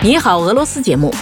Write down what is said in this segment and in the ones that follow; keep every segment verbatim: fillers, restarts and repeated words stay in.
你好，俄罗斯节目。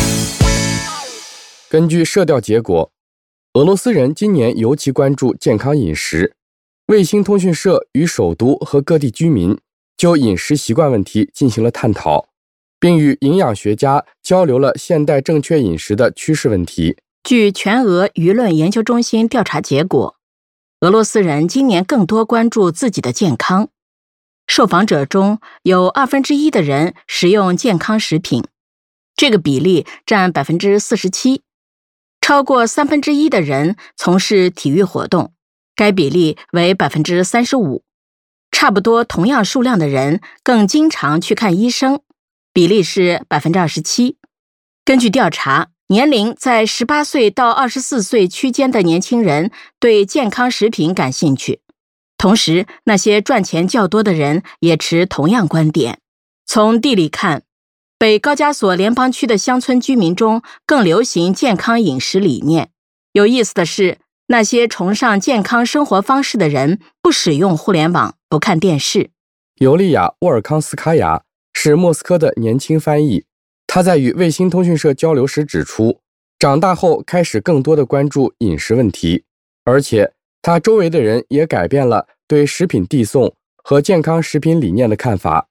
根据社调结果，俄罗斯人今年尤其关注健康饮食。卫星通讯社与首都和各地居民就饮食习惯问题进行了探讨，并与营养学家交流了现代正确饮食的趋势问题。 据全俄舆论研究中心调查结果，俄罗斯人今年更多关注自己的健康。受访者中有二分之一的人食用健康食品，这个比例占百分之四十七。超过三分之一的人从事体育活动，该比例为百分之三十五。差不多同样数量的人更经常去看医生，比例是百分之二十七。根据调查，年龄在十八岁到二十四岁区间的年轻人对健康食品感兴趣。同时，那些赚钱较多的人也持同样观点。从地理看，北高加索联邦区的乡村居民中更流行健康饮食理念。有意思的是，那些崇尚健康生活方式的人不使用互联网，不看电视。 尤利亚·沃尔康斯卡娅是莫斯科的年轻翻译，他在与卫星通讯社交流时指出，长大后开始更多的关注饮食问题，而且他周围的人也改变了对食品递送和健康食品理念的看法。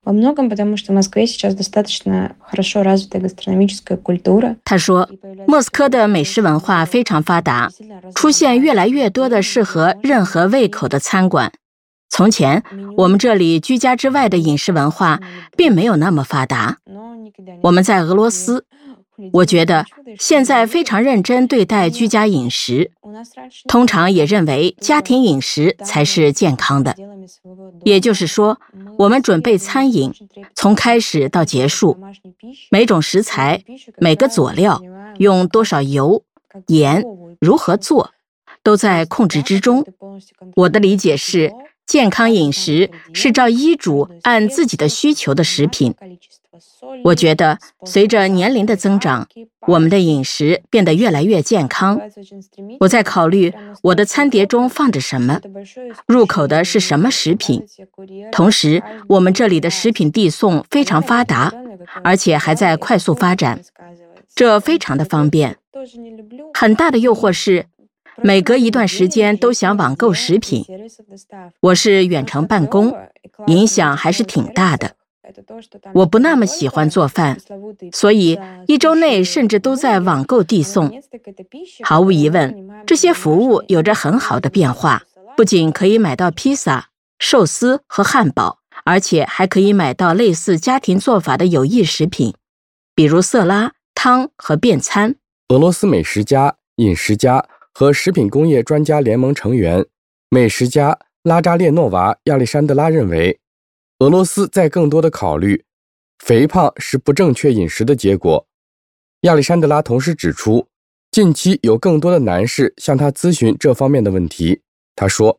他说，莫斯科的美食文化非常发达，出现越来越多的适合任何胃口的餐馆。从前，我们这里居家之外的饮食文化并没有那么发达。我们在俄罗斯，我觉得现在非常认真对待居家饮食，通常也认为家庭饮食才是健康的。也就是说，我们准备餐饮，从开始到结束，每种食材、每个佐料、用多少油、盐、如何做，都在控制之中。我的理解是，健康饮食是照医嘱按自己的需求的食品。我觉得随着年龄的增长，我们的饮食变得越来越健康。我在考虑我的餐碟中放着什么，入口的是什么食品。同时，我们这里的食品递送非常发达，而且还在快速发展，这非常的方便。很大的诱惑是，每隔一段时间都想网购食品。我是远程办公，影响还是挺大的。我不那么喜欢做饭，所以一周内甚至都在网购递送。毫无疑问，这些服务有着很好的变化，不仅可以买到披萨、寿司和汉堡，而且还可以买到类似家庭做法的有益食品，比如色拉、汤和便餐。 俄罗斯美食家、饮食家和食品工业专家联盟成员、美食家拉扎列诺娃·亚历山德拉认为，俄罗斯在更多的考虑肥胖是不正确饮食的结果。亚历山德拉同时指出，近期有更多的男士向他咨询这方面的问题。他说，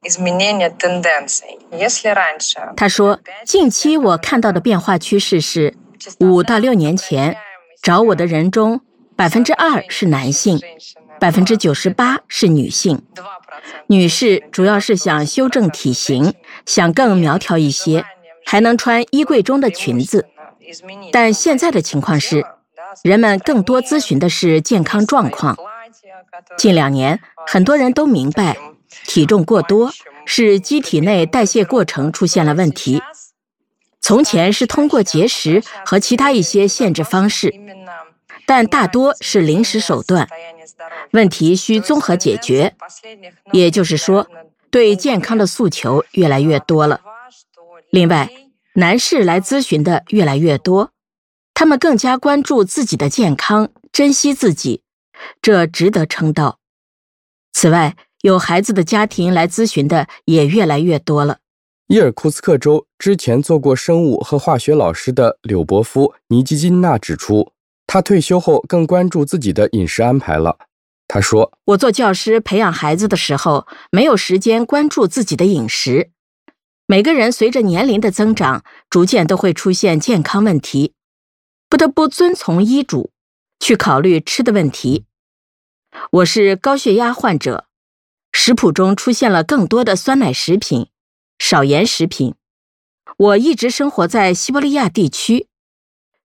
他说，近期我看到的变化趋势是，五到六年前找我的人中，百分之二是男性，百分之九十八是女性。女士主要是想修正体型，想更苗条一些，还能穿衣柜中的裙子。但现在的情况是，人们更多咨询的是健康状况。近两年，很多人都明白，体重过多是机体内代谢过程出现了问题。从前是通过节食和其他一些限制方式，但大多是临时手段。问题需综合解决，也就是说，对健康的诉求越来越多了。另外，男士来咨询的越来越多，他们更加关注自己的健康，珍惜自己，这值得称道。此外，有孩子的家庭来咨询的也越来越多了。 伊尔库茨克州之前做过生物和化学老师的柳伯夫·尼基金娜指出，他退休后更关注自己的饮食安排了。他说， 我做教师培养孩子的时候，没有时间关注自己的饮食。每个人随着年龄的增长，逐渐都会出现健康问题，不得不遵从医嘱，去考虑吃的问题。我是高血压患者，食谱中出现了更多的酸奶食品、少盐食品。我一直生活在西伯利亚地区，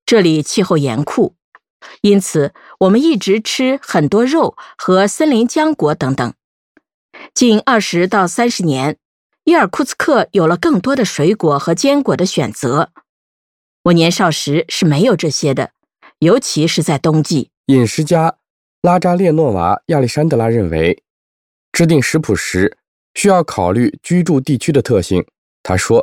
这里气候严酷，因此我们一直吃很多肉和森林浆果等等。近二十到三十年，伊尔库茨克有了更多的水果和坚果的选择。我年少时是没有这些的，尤其是在冬季。 饮食家拉扎列诺娃亚历山德拉认为，制定食谱时需要考虑居住地区的特性。他说，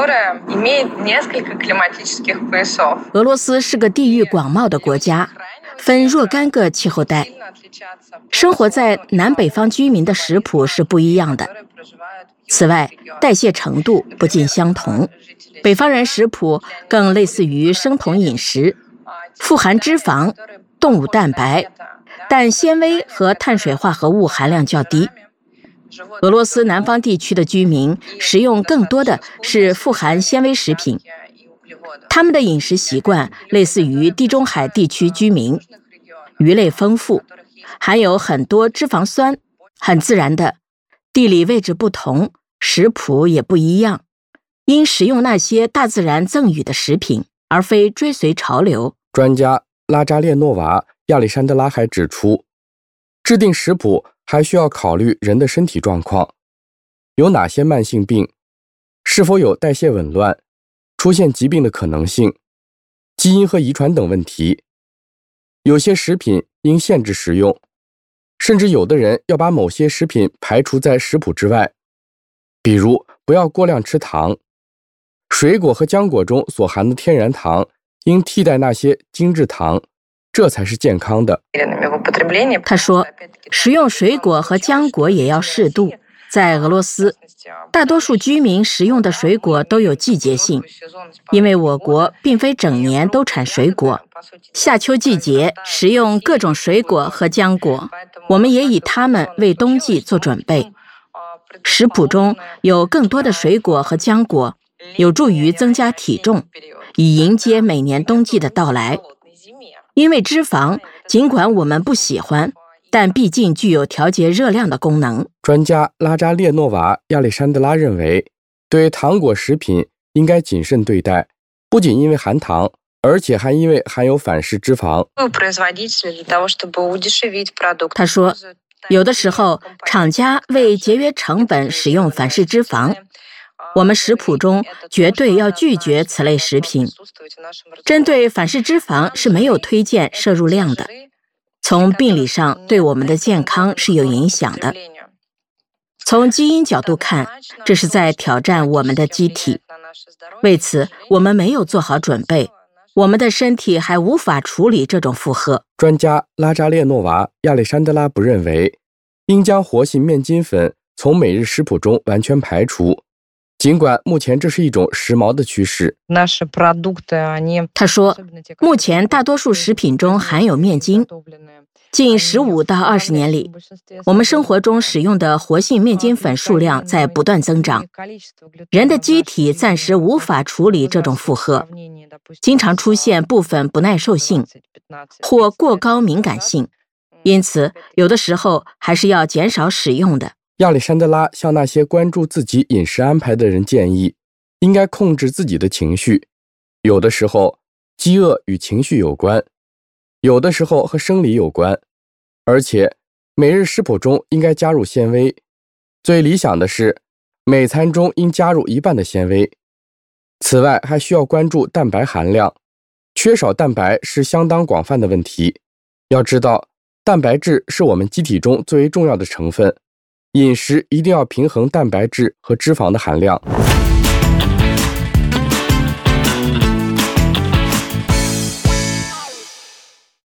俄罗斯是个地域广袤的国家，分若干个气候带。生活在南北方居民的食谱是不一样的。此外，代谢程度不尽相同。北方人食谱更类似于生酮饮食，富含脂肪、动物蛋白，但纤维和碳水化合物含量较低。俄罗斯南方地区的居民食用更多的是富含纤维食品，他们的饮食习惯类似于地中海地区居民，鱼类丰富，含有很多脂肪酸，很自然的。地理位置不同，食谱也不一样，应食用那些大自然赠予的食品，而非追随潮流。 专家拉扎列诺娃亚历山德拉还指出，制定食谱还需要考虑人的身体状况，有哪些慢性病，是否有代谢紊乱，出现疾病的可能性，基因和遗传等问题。有些食品应限制食用，甚至有的人要把某些食品排除在食谱之外，比如不要过量吃糖。水果和浆果中所含的天然糖应替代那些精制糖，这才是健康的。 他说，食用水果和浆果也要适度。在俄罗斯，大多数居民食用的水果都有季节性，因为我国并非整年都产水果。夏秋季节食用各种水果和浆果，我们也以它们为冬季做准备。食谱中有更多的水果和浆果，有助于增加体重，以迎接每年冬季的到来。因为脂肪，尽管我们不喜欢，但毕竟具有调节热量的功能。 专家拉扎列诺娃亚历山德拉认为，对糖果食品应该谨慎对待，不仅因为含糖，而且还因为含有反式脂肪。 他说，有的时候厂家为节约成本使用反式脂肪，我们食谱中绝对要拒绝此类食品。针对反式脂肪是没有推荐摄入量的，从病理上对我们的健康是有影响的。从基因角度看，这是在挑战我们的机体。为此，我们没有做好准备，我们的身体还无法处理这种负荷。 专家拉扎列诺娃亚历山德拉不认为应将活性面筋粉从每日食谱中完全排除，尽管目前这是一种时髦的趋势。 他说，目前大多数食品中含有面筋。近十五到二十年里，我们生活中使用的活性面筋粉数量在不断增长。人的机体暂时无法处理这种负荷，经常出现部分不耐受性或过高敏感性，因此有的时候还是要减少使用的。 亚历山德拉向那些关注自己饮食安排的人建议，应该控制自己的情绪。有的时候，饥饿与情绪有关，有的时候和生理有关，而且每日食谱中应该加入纤维。最理想的是，每餐中应加入一半的纤维。此外，还需要关注蛋白含量，缺少蛋白是相当广泛的问题。要知道，蛋白质是我们机体中最为重要的成分，饮食一定要平衡蛋白质和脂肪的含量。